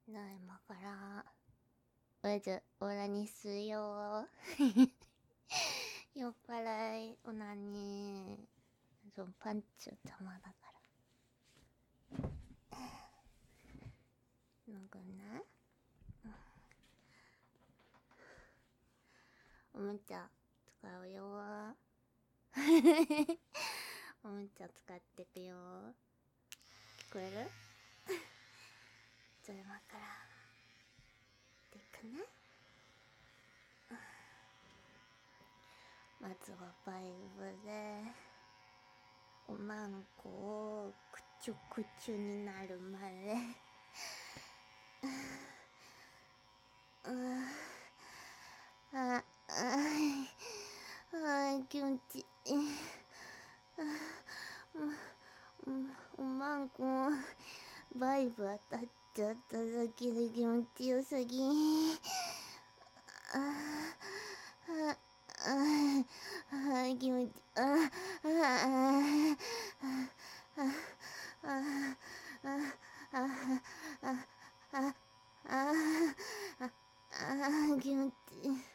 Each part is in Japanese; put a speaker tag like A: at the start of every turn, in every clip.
A: なあ、今からまずオナニーするよ。酔っ払いオナニー。そう、パンチ邪魔だから。なんかね、おもちゃ使うよ。おもちゃ使ってくよ。聞こえる？じゃあ今からでくね。まずはバイブでおまんこをくちゅくちゅになるまであ気持ちいい。おまんこバイブ当たっちゃっただけで気持ちよすぎ。気持ち気持ちいい。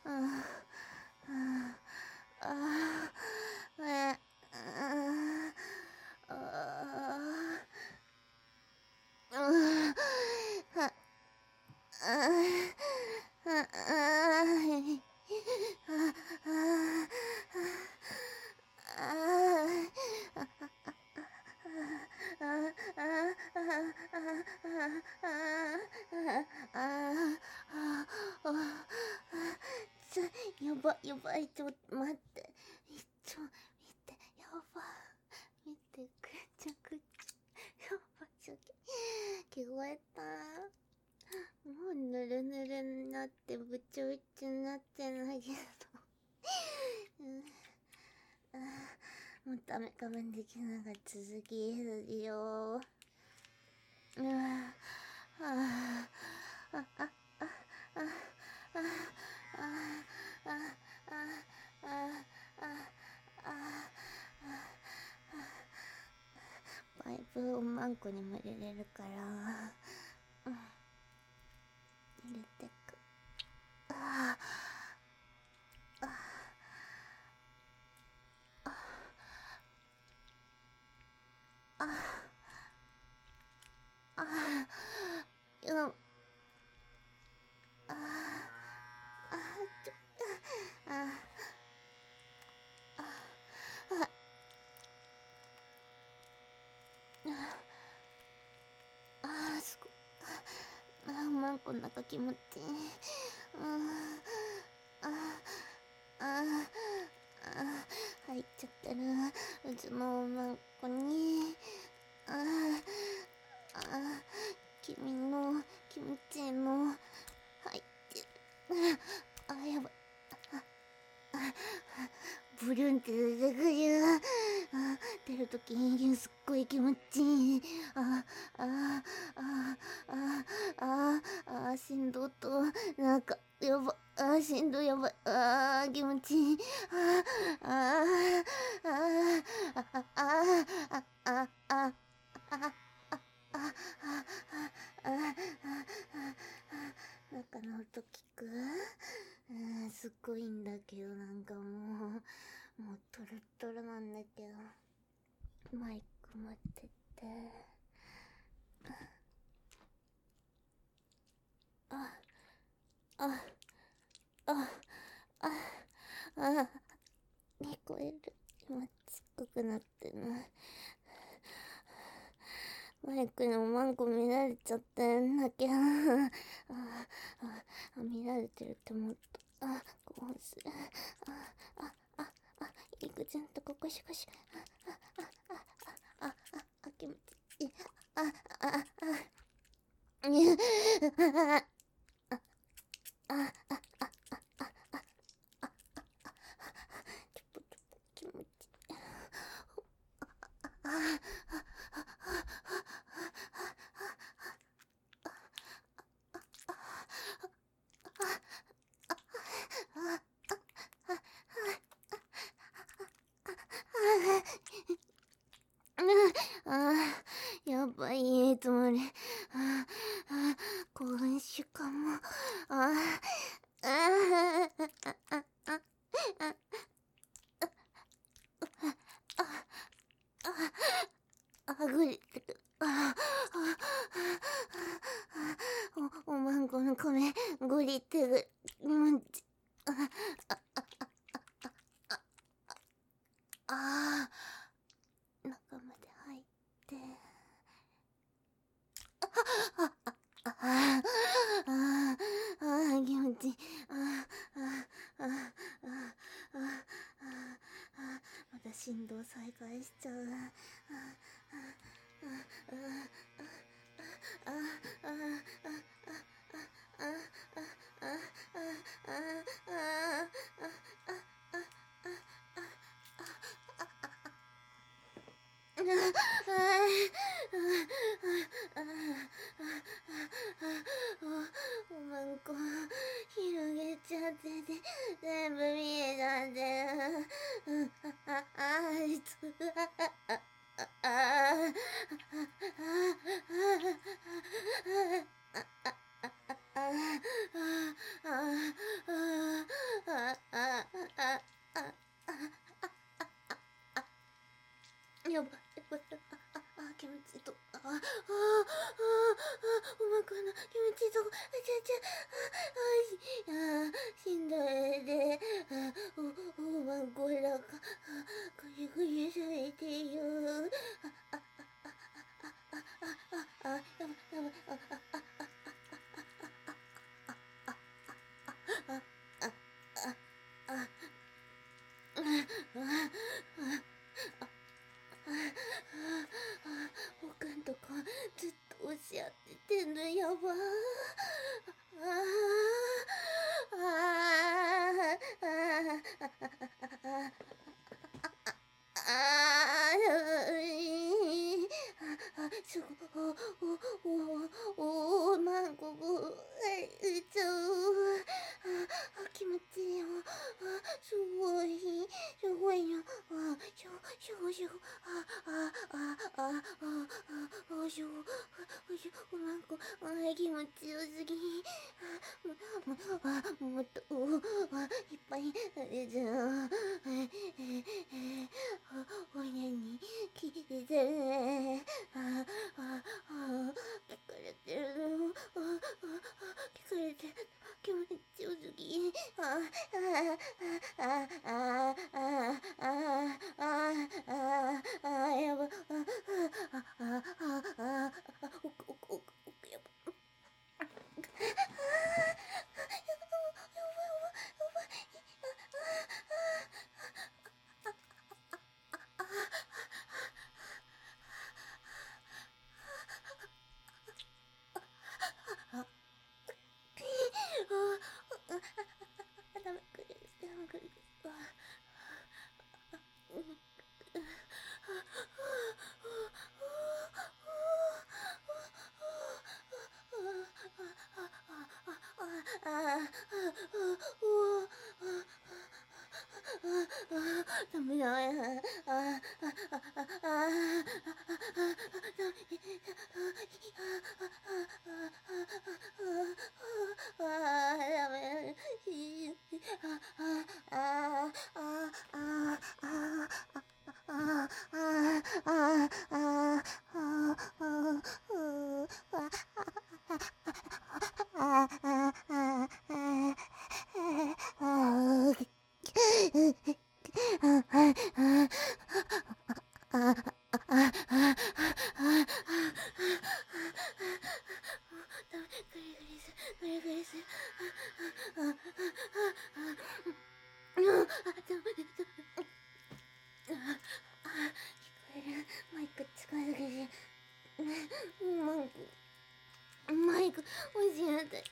A: やばいやばい、ちょっと待って、見て、やば見て、くちゃくちゃ、やばちょっと聞こえた。もうぬるぬるになってぶちゅぶちゅになってんだけどもうダメ、我慢できながら続きするよ。パイプをマンコにも入れれるから、入れてく。すごい。マンコの中気持ちいい。入っちゃってる。うちのマンコに。君の気持ちいいの入ってる。やばい。ブルンって出てくる。出るときすっごい気持ちいい。振動と、なんか、やば、振動やばい。気持ちいい。中の音聞く？すっごいんだけど、なんかもうトロットロなんだけど。マイク持ってって。聞こえる。今ちっこくなってるな。マイクにおまんこ見られちゃってんだけど。見られてるって思った。興奮する。いくちゃんとここしこし。気持ちいい。気持ちいい。やばい、つもり。 おまんこの米5リットル中まで入って気持ちいい。また振動再開しちゃう。おまんこ広げちゃってて全部見えちゃってやばい気持ちいいとおまんこの気持ちいいとこしんどいでおまんこらかぐりぐりされてるやばいおかんとかずっとおっしゃっててんのやばすごおまんこ気持ちいいよすごいよおまんこ気持ちよすぎもっといっぱいじゃおやに聞いて聞かれてる気持ちよすぎやばダメくるダメマイク近づけてマイクおしなった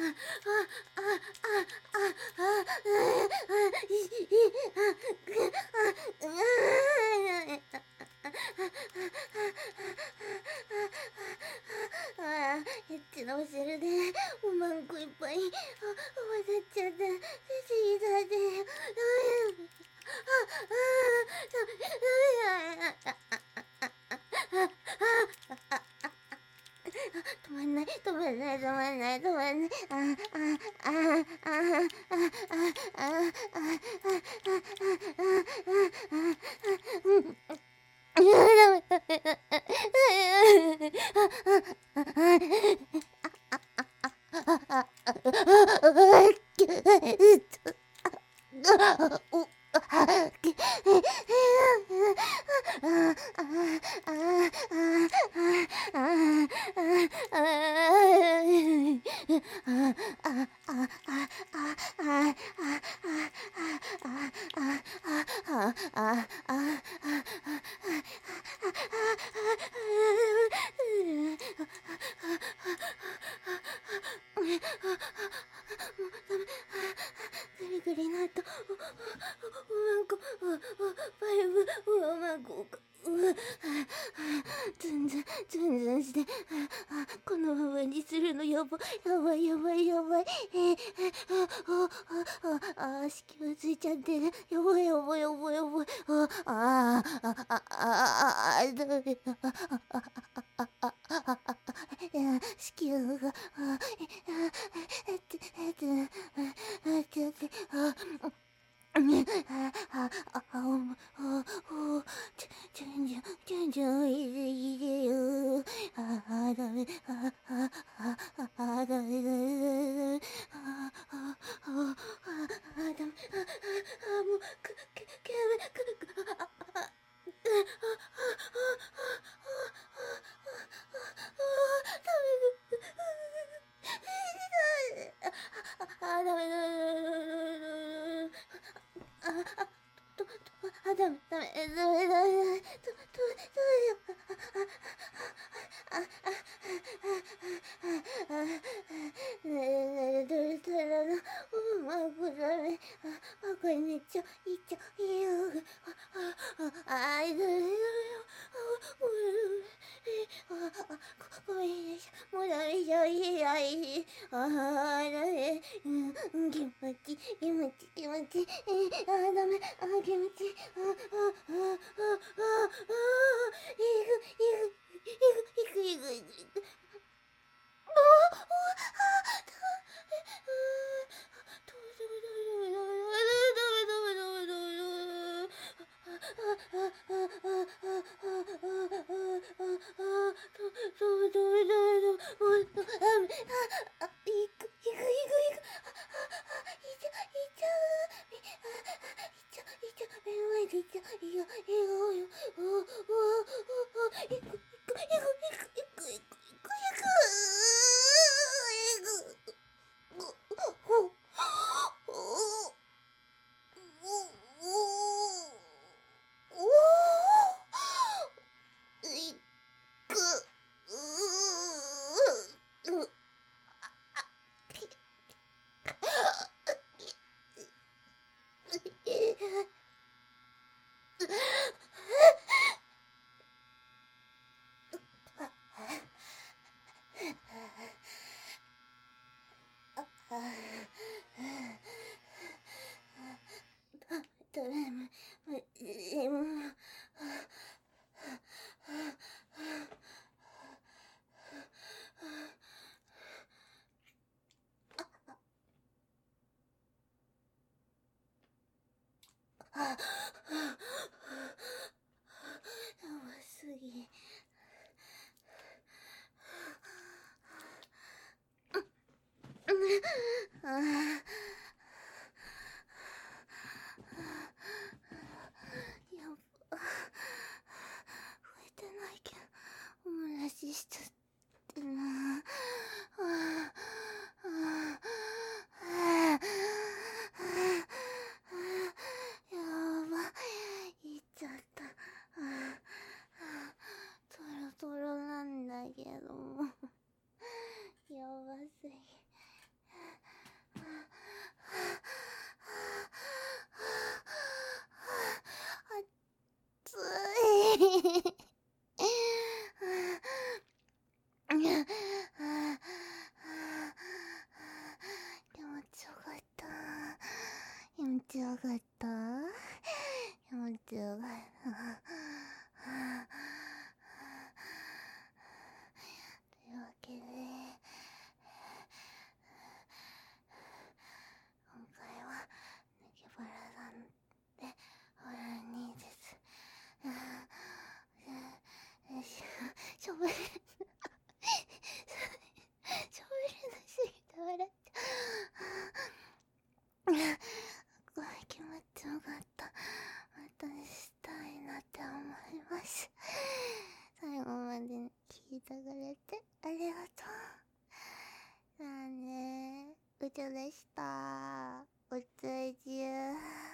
A: エッチなお汁でおまんこいっぱい混ざっちゃった血だって止まんないグリグリなとズンズンズンズンしてこのままにするのやばいやばいやばいやばい子宮ついちゃってるやばいやばいやばいやばい子宮が全然いいよ。ダメ。ダメ。ダメ。もう、これめっちゃいいじゃん。いいよ。ごめんなさい。もうダメじゃん。いやいい。ダメ。気持ち。ダメ。気持ち。いく。やばすぎ。やば。増えてないけど、おもらししちゃってな。やばいっちゃった。トロトロなんだけどもやばすぎ。暑い気持ちよかった。気持ちよかった。気持ちよかった。というわけで、今回は抜け腹さんでオラニーです。 ちゃでした。おつじゅ